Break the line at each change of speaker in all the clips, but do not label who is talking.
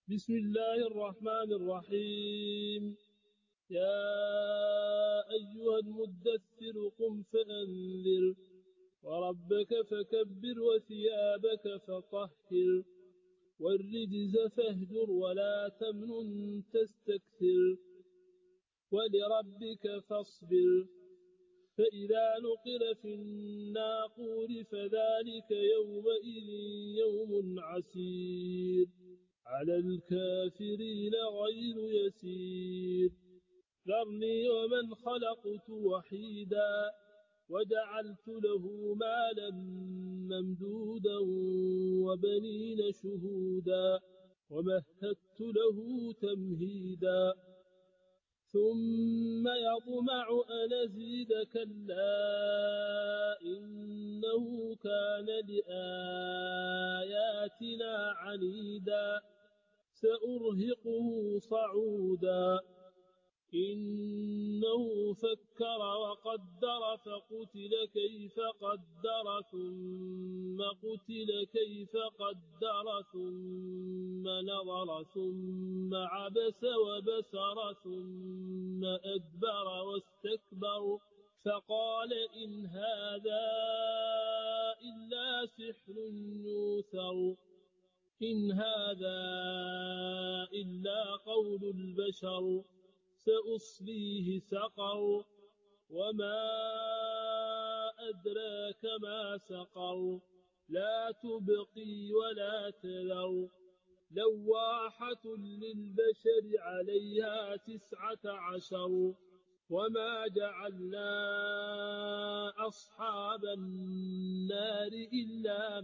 بسم الله الرحمن الرحيم. يا أيها المدثر قم فأنذر وربك فكبر وثيابك فطهر والرجز فاهجر ولا تمنن تستكثر ولربك فاصبر فإذا نقر في الناقور فذلك يومئذ يوم عسير على الكافرين غير يسير. ذرني ومن خلقت وحيدا وجعلت له مالا ممدودا وبنين شهودا ومهدت له تمهيدا ثم يطمع أن أزيد كلا إنه كان لآياتنا عنيدا سأرهقه صعودا إنه فكر وقدر فقتل كيف قدر ثم قتل كيف قدر ثم نظر ثم عبس وبسر ثم أدبر واستكبر فقال إن هذا إلا سحر يوثر إن هذا إلا قول البشر سأصليه سقر وما أدراك ما سقر لا تبقي ولا تذر لواحة للبشر عليها 19 وما جعلنا أصحاب النار إلا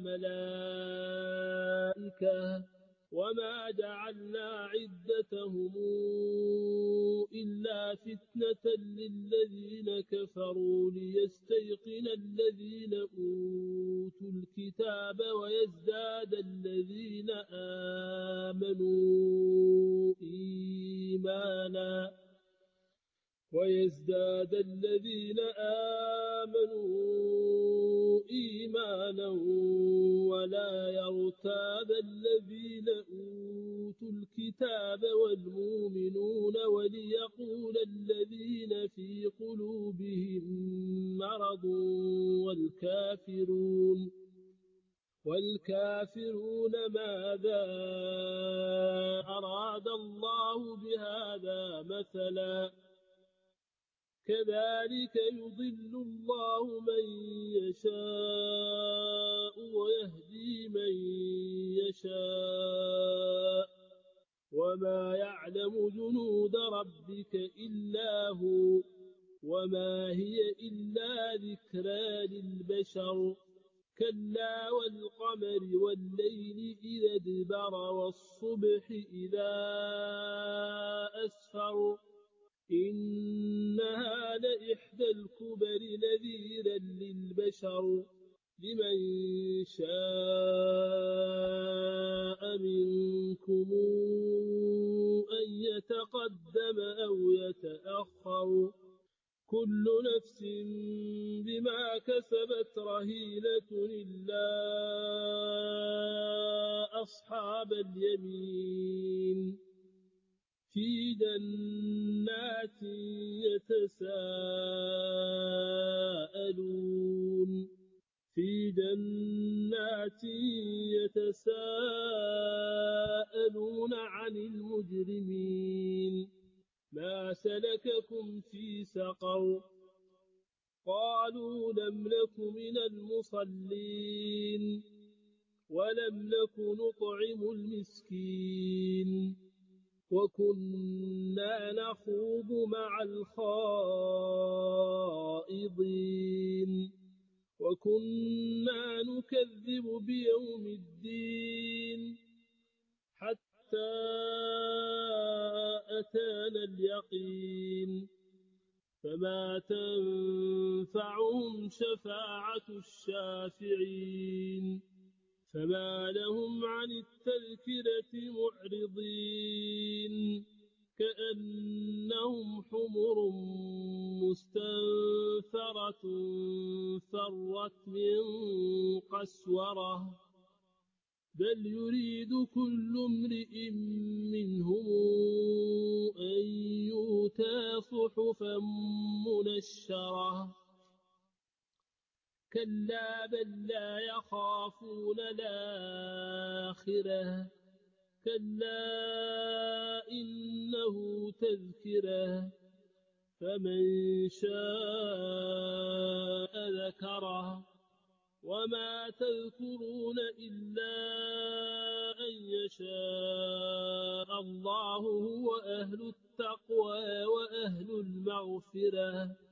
ملائكة وما جعلنا عدتهم إلا فتنة للذين كفروا ليستيقن الذين أوتوا الكتاب ويزداد الذين آمنوا إيمانا ولا يرتاب الذين أوتوا الكتاب والمؤمنون وليقول الذين في قلوبهم مرض والكافرون ماذا أراد الله بهذا مثلا كذلك يضل الله من يشاء ويهدي من يشاء وما يعلم جنود ربك إلا هو وما هي إلا ذكرى للبشر كلا والقمر والليل إذا ادبر والصبح إذا أسفر إنها لإحدى الكبر نذيرا للبشر لمن شاء منكم أن يتقدم أو يتأخر كل نفس بما كسبت رهينة إلا أصحاب اليمين في جنات يتساءلون عن المجرمين ما سلككم في سقر قالوا لم نك من المصلين ولم نك نطعم المسكين وكنا نخوض مع الخائضين وكنا نكذب بيوم الدين حتى أتانا اليقين فما تنفعهم شفاعة الشافعين فما لهم عن التذكرة معرضين كأنهم حمر مستنفرة فرت من قسورة بل يريد كل امرئ صحفا منشرة كلا بل لا يخافون الآخرة كلا إنه تذكرة فمن شاء ذكره وما تذكرون إلا أن يشاء الله هو أهل التقوى وأهل المغفرة